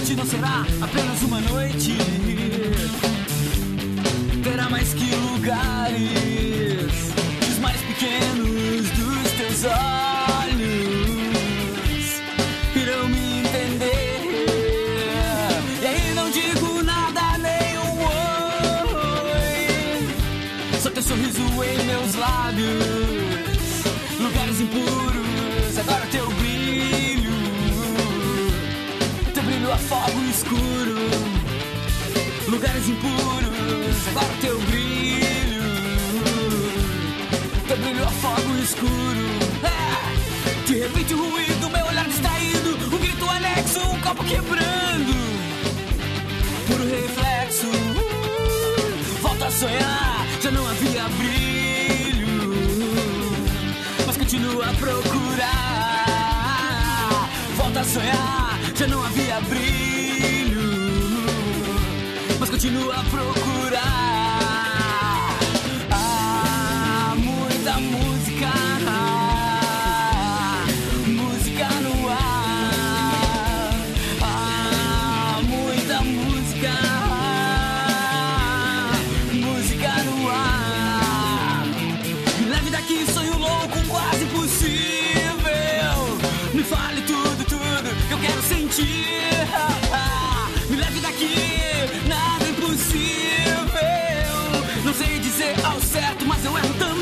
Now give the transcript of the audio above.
noite não será apenas uma noite. Terá mais que lugares, os mais pequenos dos teus olhos irão me entender. E aí não digo nada, nem um oi, só teu sorriso em meus lábios. Lugares impuros, agora teu brilho afoga o escuro. Lugares impuros, agora teu brilho afoga o escuro. De repente o ruído, meu olhar distraído, um grito anexo, um copo quebrando. Puro reflexo, volto a sonhar, já não havia brilho, mas continuo a procurar. Volto a sonhar, já não havia brilho, mas continuo a procurar. Muita música, música no ar. Muita música, música no ar. Me leve daqui, sonho louco, quase impossível. Me fale tudo, tudo que eu quero sentir. Me leve daqui, nada é impossível. Não sei dizer ao certo, mas eu erro tanto.